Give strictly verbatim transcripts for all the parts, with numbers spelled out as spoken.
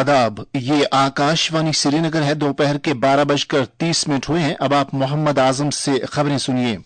आदाब, ये आकाशवाणी श्रीनगर है। दोपहर के बारह बजकर तीस मिनट हुए हैं। अब आप मोहम्मद आजम से खबरें सुनिए।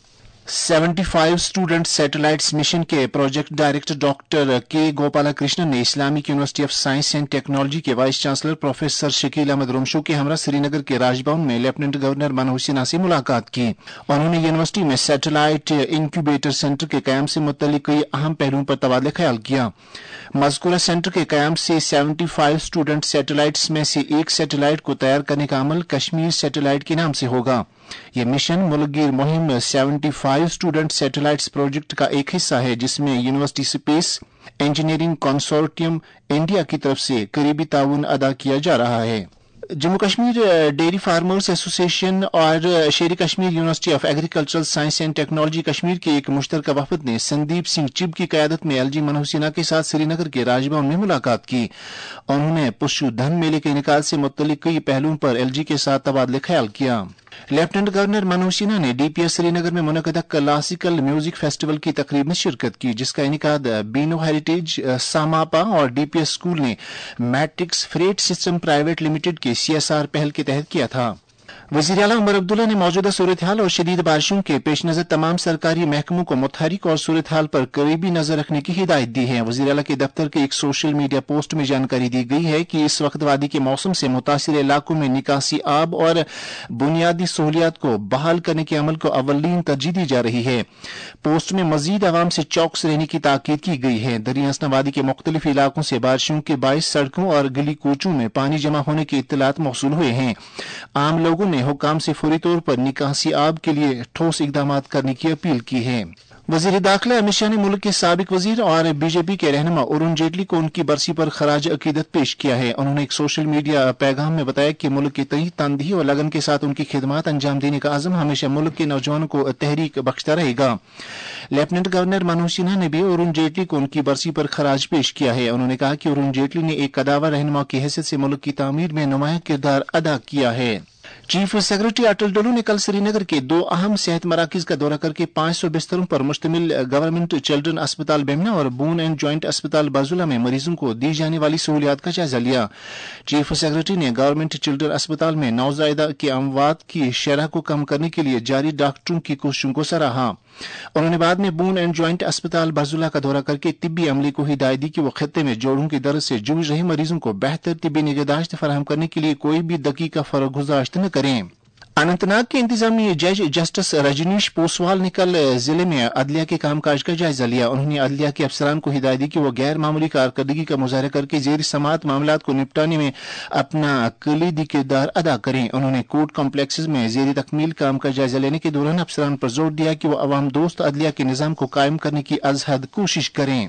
पचहत्तर स्टूडेंट सैटेलाइट्स मिशन के project director doctor K Gopalakrishnan ने Islamic University of Science and Technology के vice chancellor professor Shakeel Ahmad Romshoo के हमरा श्रीनगर के राजभवन में लेफ्टिनेंट गवर्नर मनोज सिन्हा से मुलाकात की। उन्होंने यूनिवर्सिटी में सैटेलाइट इंक्यूबेटर सेंटर के कयाम से मुतल्लिक कई अहम पहलुओं पर तबादला ख्याल किया। मज़कूरा सेंटर के कयाम से पचहत्तर स्टूडेंट सैटेलाइट्स में से एक सैटेलाइट को तैयार करने का अमल कश्मीर सैटेलाइट के नाम से होगा। यह मिशन मुल्कगीर मुहिम पचहत्तर स्टूडेंट सैटेलाइट्स प्रोजेक्ट का एक हिस्सा है, जिसमें University Space Engineering Consortium India की तरफ से करीबी ताउन अदा किया जा रहा है। Jammu Kashmir dairy farmers association और Sher Kashmir University of Agricultural Science and Technology Kashmir के एक मुश्तरका वफद ने संदीप सिंह चिब की क़यादत में एलजी मनोज सिन्हा के साथ श्रीनगर के राजभवन में मुलाकात की। उन्होंने पशुधन मेले के इनेकाद से मुतल्लिक कई पहलुओं पर एलजी के साथ तबादले ख्याल किया। लेफ्टिनेंट गवर्नर मनोज सिन्हा ने डीपीएस श्रीनगर में मुनक़दा क्लासिकल म्यूजिक फेस्टिवल की तकरीब में शिरकत की, जिसका इनेकाद बीनो हेरिटेज सामापा और डीपीएस स्कूल ने Matrix Freight System Private Limited के सीएसआर पहल के तहत किया था। वज़ीर आला उमर अब्दुल्ला ने मौजूदा सूरत हाल और शदीद बारिशों के पेश नज़र तमाम सरकारी महकमों को मुतहरिक और सूरत हाल पर करीबी नजर रखने की हिदायत दी है। वज़ीर आला के दफ्तर के एक सोशल मीडिया पोस्ट में जानकारी दी गई है कि इस वक्त वादी के मौसम से मुतासिर इलाकों में निकासी आब और बुनियादी सहूलियात को बहाल करने के अमल को अव्वलीन तरजीह दी जा रही है। पोस्ट में मजीद आवाम से चौकस रहने की ताकीद की गई है। दरियासना वादी के मुख्तलिफ इलाकों से बारिशों के बाइस सड़कों और गली कूचों में पानी जमा होने के इत्तलात मौसूल हुए हैं। आम लोगों ने हुकाम से फौरी तौर पर निकासी आब के लिए ठोस इकदाम करने की अपील की है। वज़ीर दाखिला अमित शाह ने मुल्क के साबिक वजीर और बीजेपी के रहनुमा अरुण जेटली को उनकी बरसी पर खराज अकीदत पेश किया है। उन्होंने एक सोशल मीडिया पैगाम में बताया कि मुल्क की तही तनदही और लगन के साथ उनकी खिदमात अंजाम देने का आज़म हमेशा मुल्क के नौजवानों को तहरीक बख्शता रहेगा। लेफ्टिनेंट गवर्नर मनोज सिन्हा ने भी अरुण जेटली को उनकी बरसी पर खराज पेश किया है। उन्होंने कहा कि अरुण जेटली ने एक कदावर रहनुमा की हैसियत से मुल्क की तामीर में नुमायां किरदार अदा किया है। चीफ सेक्रेटरी अटल डोलू ने कल श्रीनगर के दो अहम सेहत मराकज का दौरा करके पांच सौ बिस्तरों पर मुश्तमिल गवर्नमेंट चिल्ड्रन अस्पताल बेमना और बोन एंड जॉइंट अस्पताल बाजुला में मरीजों को दी जाने वाली सहूलियात का जायजा लिया। चीफ सेक्रेटरी ने गवर्नमेंट चिल्ड्रन अस्पताल में नौजायदा की अमवात की शरह को कम करने के लिए जारी डॉक्टरों की कोशिशों को सराहा। उन्होंने बाद में बोन एंड जॉइंट अस्पताल बाजुला का दौरा करके तिब्बी अमले को हिदायत दी कि वो खत्ते में जोड़ों की दर्द से जूझ रहे मरीजों को बेहतर तिब्बी निगहदाश्त फराहम करने के लिए कोई भी दकीका फरगुजाश्त न करें। अनंतनाग के इंतजामी जज जस्टिस रजनीश पोसवाल ने कल जिले में अदलिया के कामकाज का जायजा लिया। उन्होंने अदलिया के अफसरान को हिदायत दी कि वो गैर मामूली कारकर्दगी का मुजाहरा करके जेर समात मामलात को निपटाने में अपना कलीदी किरदार अदा करें। उन्होंने कोर्ट कॉम्प्लेक्सेस में जेर तकमील काम का जायजा लेने के दौरान अफसरान पर जोर दिया कि वो अवाम दोस्त अदलिया के निज़ाम को कायम करने की अजहद कोशिश करें।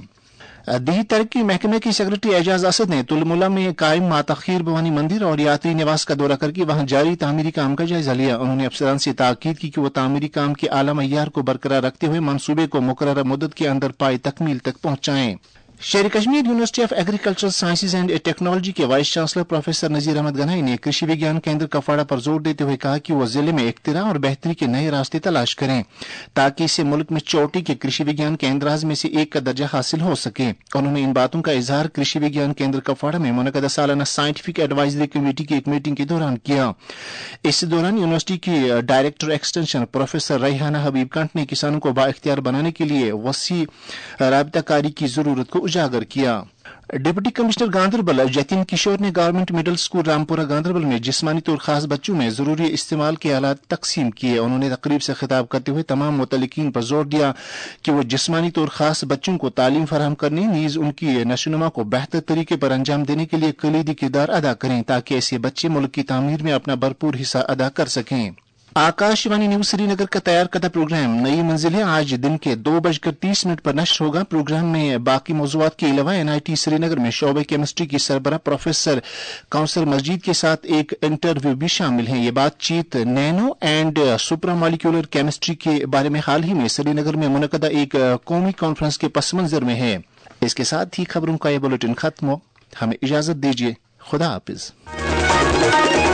दही तरक्की महकमे की सेक्रेटरी एजाज असद ने तुलमुला में कायम माताखीर भवानी मंदिर और यात्री निवास का दौरा करके वहां जारी तामीरी काम का जायजा लिया। उन्होंने अफसरान से ताकीद की कि वो तामीरी काम के आला मय्यार को बरकरार रखते हुए मंसूबे को मुकर्रर मुद्दत के अंदर पाई तकमील तक पहुंचाएं। Sher Kashmir University of Agricultural Sciences and Technology के vice chancellor professor Nazir Ahmad Ganai ने कृषि विज्ञान केंद्र कफवाड़ा पर जोर देते हुए कहा कि वो जिले में इख्तिरा और बेहतरी के नए रास्ते तलाश करें ताकि इससे मुल्क में चोटी के कृषि विज्ञान केंद्राज में से एक का दर्जा हासिल हो सके। उन्होंने इन बातों का इजहार कृषि विज्ञान केंद्र कफवाड़ा में मुनक़दा सालाना साइंटिफिक एडवाइजरी कमेटी की एक मीटिंग के दौरान किया। इस दौरान यूनिवर्सिटी की director extension professor Raihana Habib Kanth ने किसानों को बाइख्तियार बनाने के लिए वसी राबताकारी की जरूरत को उजागर किया। डिप्टी कमिश्नर गांधरबल जतिन किशोर ने government middle school Rampura Ganderbal में जिस्मानी तौर खास बच्चों में जरूरी इस्तेमाल के आलात तकसीम किए। उन्होंने तकरीब से खिताब करते हुए तमाम मुतल्लिकीन पर जोर दिया कि वो जिस्मानी तौर खास बच्चों को तालीम फराहम करने नीज उनकी नशोनुमा को बेहतर तरीके पर अंजाम देने के लिए कलीदी किरदार अदा करें ताकि ऐसे बच्चे मुल्क की तामीर में अपना भरपूर हिस्सा अदा कर सकें। आकाशवाणी न्यूज श्रीनगर का तैयार करदा प्रोग्राम नई मंजिलें आज दिन के दो बजकर तीस मिनट पर नश्र होगा। प्रोग्राम में बाकी मौज़ूआत के अलावा एनआईटी श्रीनगर में शोबे केमिस्ट्री की सरबराह प्रोफेसर कौसर मस्जिद के साथ एक इंटरव्यू भी शामिल है। ये बातचीत नैनो एंड सुप्रामोलिक्यूलर केमिस्ट्री के बारे में हाल ही में श्रीनगर में मुनक़दा एक कौमी कॉन्फ्रेंस के पस मंजर में है। इसके साथ ही खबरों का यह बुलेटिन खत्म हो। हमें इजाजत दीजिए। खुदा हाफिज।